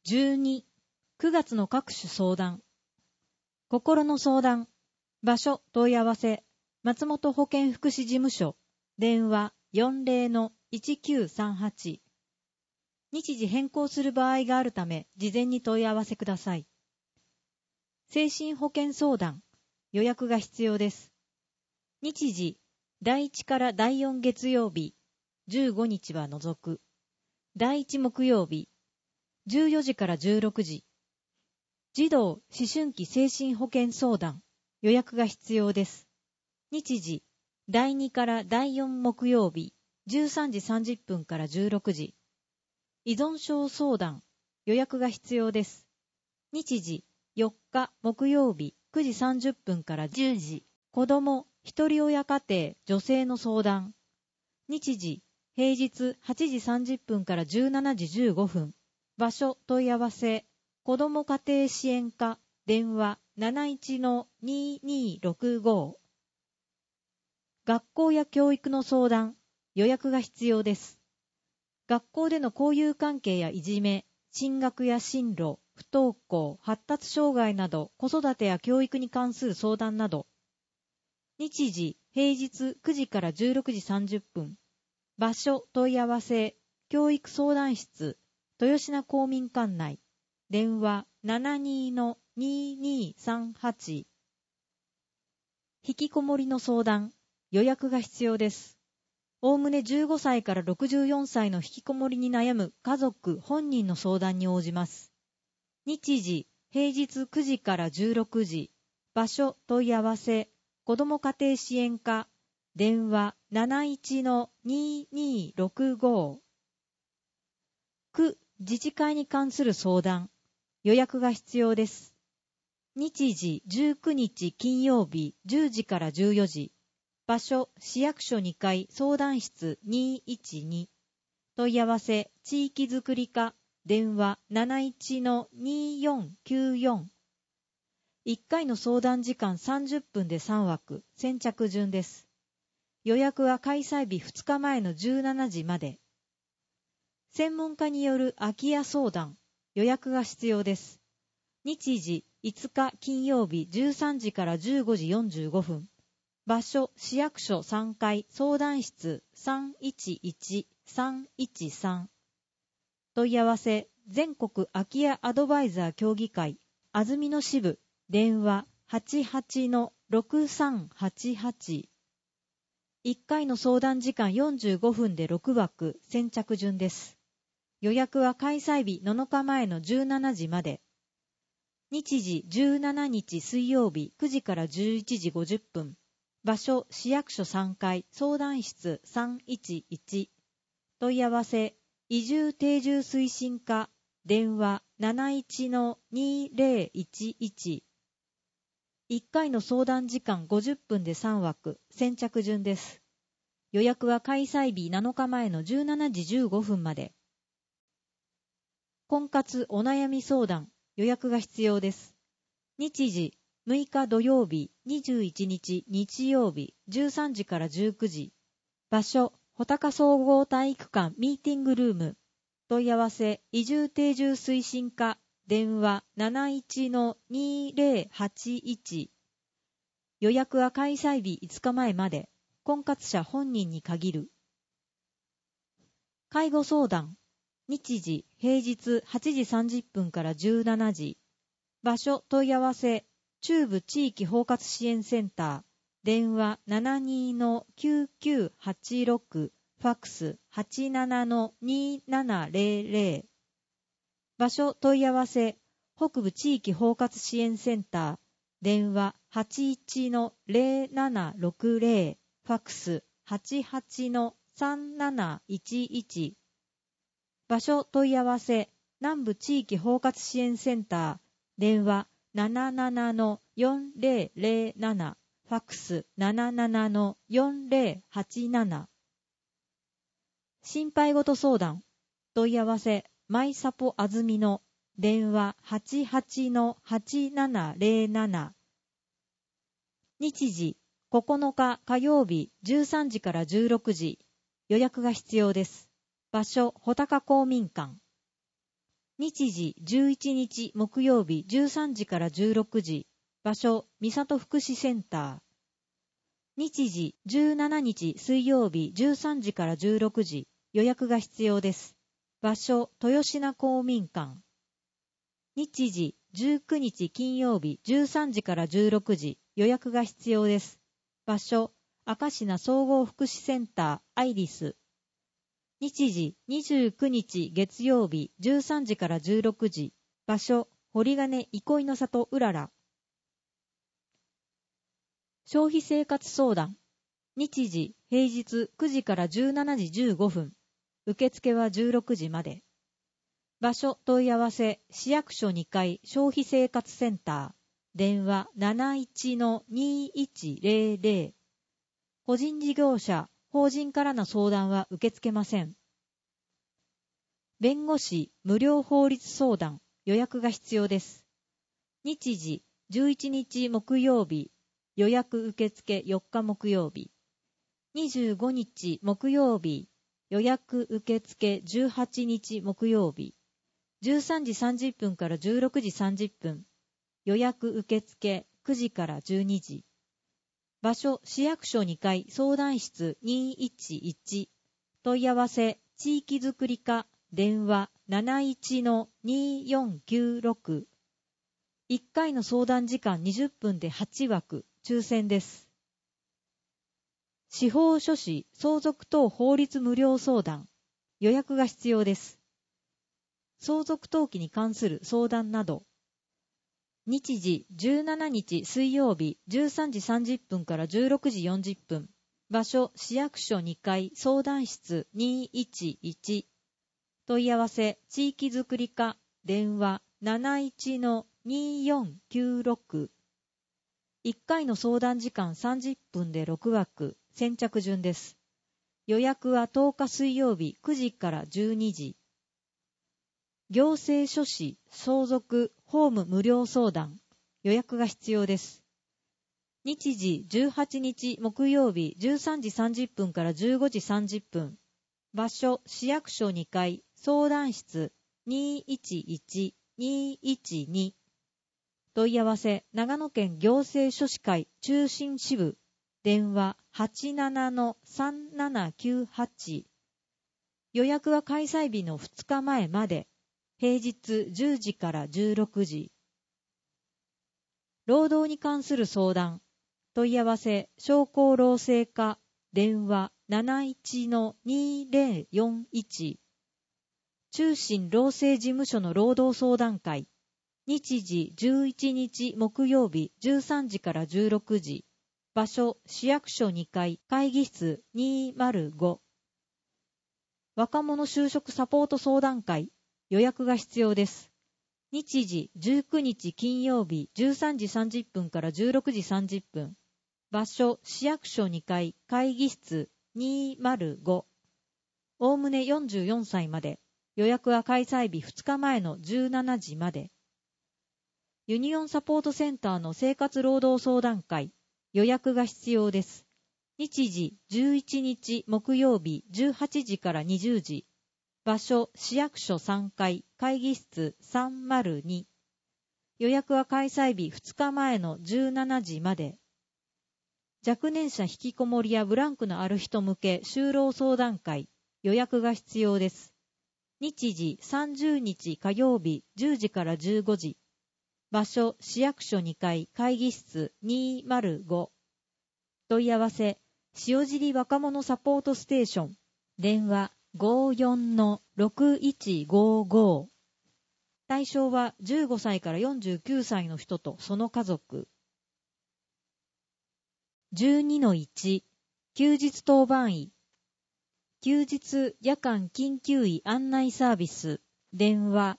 12、9月の各種相談。心の相談。場所問い合わせ。松本保健福祉事務所。電話 40-1938。日時変更する場合があるため、事前に問い合わせください。精神保健相談。予約が必要です。日時、第1から第4月曜日、15日は除く。第1木曜日、14時から16時。児童・思春期精神保健相談。予約が必要です。日時、第2から第4木曜日、13時30分から16時。依存症相談。予約が必要です。日時、4日木曜日、9時30分から10時。子供、一人親家庭、女性の相談。日時、平日8時30分から17時15分。場所問い合わせ。子ども家庭支援課。電話 71-2265。学校や教育の相談。予約が必要です。学校での交友関係やいじめ、進学や進路、不登校、発達障害など子育てや教育に関する相談など。日時、平日9時から16時30分。場所問い合わせ。教育相談室。豊品公民館内。電話 72-2238。引きこもりの相談。予約が必要です。おおむね15歳から64歳の引きこもりに悩む家族本人の相談に応じます。日時、平日9時から16時。場所問い合わせ。子ども家庭支援課。電話 71-2265。区自治会に関する相談。予約が必要です。日時19日金曜日10時から14時。場所市役所2階相談室212。問い合わせ地域づくり課。電話 71-2494。1回の相談時間30分で3枠。先着順です。予約は開催日2日前の17時まで。専門家による空き家相談。予約が必要です。日時5日金曜日13時から15時45分。場所市役所3階相談室311-313。問い合わせ全国空き家アドバイザー協議会安曇野支部。電話 88-6388。1回の相談時間45分で6枠。先着順です。予約は開催日7日前の17時まで。日時17日水曜日9時から11時50分。場所市役所3階相談室311。問い合わせ移住定住推進課。電話 71-2011。1回の相談時間50分で3枠。先着順です。予約は開催日7日前の17時15分まで。婚活お悩み相談。予約が必要です。日時6日土曜日21日日曜日13時から19時。場所穂高総合体育館ミーティングルーム。問い合わせ移住定住推進課。電話 71-2081。予約は開催日5日前まで。婚活者本人に限る。介護相談。日時平日8時30分から17時。場所問い合わせ中部地域包括支援センター。電話 72-9986。ファックス 87-2700。場所問い合わせ北部地域包括支援センター。電話 81-0760。ファックス 88-3711。場所問い合わせ南部地域包括支援センター。電話 77-4007。ファックス 77-4087。心配事相談。問い合わせマイサポあずみの。電話 88-8707。日時9日火曜日13時から16時。予約が必要です。場所穂高公民館。 日時11日木曜日13時から16時。場所、三里福祉センター。日時17日水曜日13時から16時。予約が必要です。場所、豊品公民館。日時19日金曜日13時から16時。予約が必要です。場所、明石名総合福祉センターアイリス。日時29日月曜日13時から16時。場所、堀金憩いの里うらら。消費生活相談。日時平日9時から17時15分。受付は16時まで。場所問い合わせ、市役所2階消費生活センター。電話 71-2100。個人事業者、法人からの相談は受け付けません。弁護士無料法律相談。予約が必要です。日時11日木曜日。予約受付4日木曜日。25日木曜日。予約受付18日木曜日。13時30分から16時30分。予約受付9時から12時。場所、市役所2階相談室211。問い合わせ、地域づくり課、電話 71-2496。1回の相談時間20分で8枠、抽選です。司法書士、相続等法律無料相談。予約が必要です。相続登記に関する相談など。日時17日水曜日13時30分から16時40分。場所、市役所2階相談室211。問い合わせ、地域づくり課、電話 71-2496。1回の相談時間30分で6枠、先着順です。予約は10日水曜日9時から12時。行政書士、相続、法務無料相談。予約が必要です。日時18日木曜日13時30分から15時30分。場所、市役所2階、相談室211-212。問い合わせ、長野県行政書士会中心支部。電話 87-3798。予約は開催日の2日前まで。平日10時から16時。労働に関する相談。問い合わせ、商工労政課。電話 71-2041。中心労政事務所の労働相談会。日時11日木曜日13時から16時。場所、市役所2階会議室205。若者就職サポート相談会。予約が必要です。日時19日金曜日13時30分から16時30分。場所、市役所2階会議室205。おおむね44歳まで。予約は開催日2日前の17時まで。ユニオンサポートセンターの生活労働相談会。予約が必要です。日時11日木曜日18時から20時。場所、市役所3階会議室302。予約は開催日2日前の17時まで。若年者引きこもりやブランクのある人向け就労相談会。予約が必要です。日時30日火曜日10時から15時。場所、市役所2階会議室205。問い合わせ、塩尻若者サポートステーション。電話 54-6155。対象は15歳から49歳の人とその家族。12-1 休日当番医。休日夜間緊急医案内サービス。電話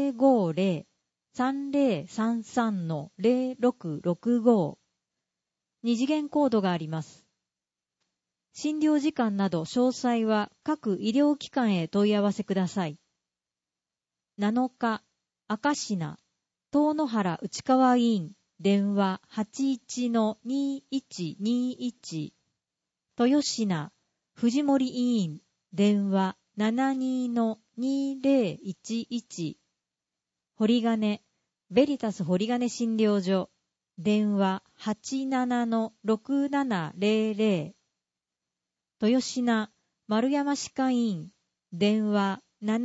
050-3033-0665。二次元コードがあります。診療時間など詳細は各医療機関へ問い合わせください。7日、明石名、遠野原内川医院、電話 81-2121。豊品、藤森医院、電話 72-2011。 堀金、ベリタス堀金診療所、電話 87-6700、豊品、丸山歯科医院、電話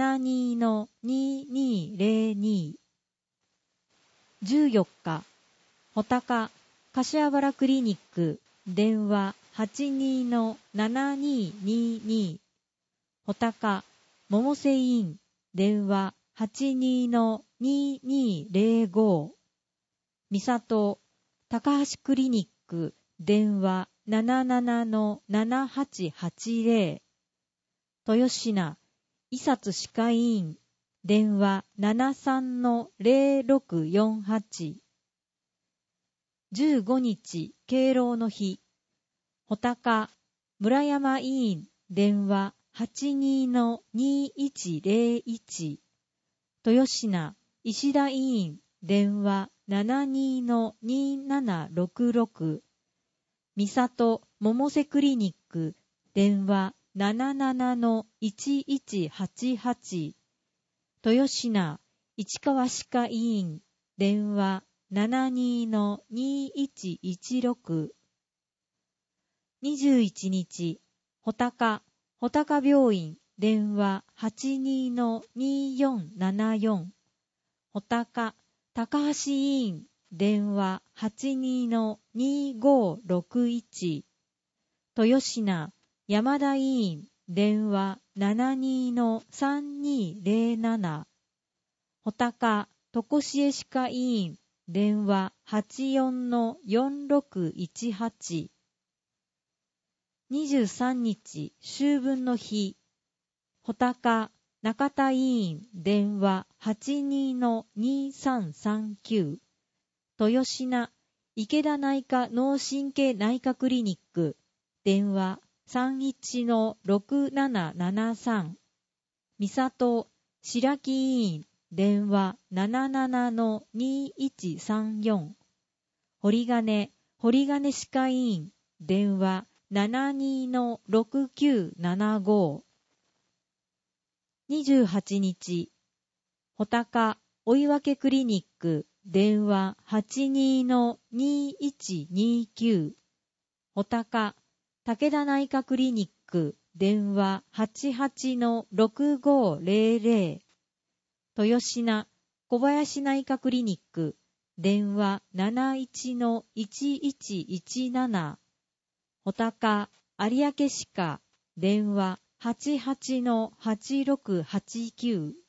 72-2202、14日、穂高、柏原クリニック、電話 82-7222、穂高、百瀬医院、電話 82-2205、三郷、高橋クリニック、電話 77-7880、豊品、伊薩歯科医院、電話 73-0648、15日、敬老の日、穂高、村山医院、電話 82-2101、豊品、石田医院、電話 72-2766、三郷、百瀬クリニック、電話 77-1188、豊品、市川歯科医院、電話 72-2116、21日、穂高、穂高病院、電話 82-2474、穂高、高橋医院、電話 82-2561、豊品、山田医院、電話 72-3207、穂高、常しえ歯科医院、電話 84-4618、23日、秋分の日、穂高、中田医院、電話 82-2339、豊品、池田内科脳神経内科クリニック、電話 31-6773、三郷、白木医院、電話 77-2134、堀金、堀金歯科医院、電話 72-6975、28日、穂高、追分クリニック、電話 82-2129、穂高、武田内科クリニック、電話 88-6500、豊品、小林内科クリニック、電話 71-1117、穂高、有明歯科、電話 88-8689、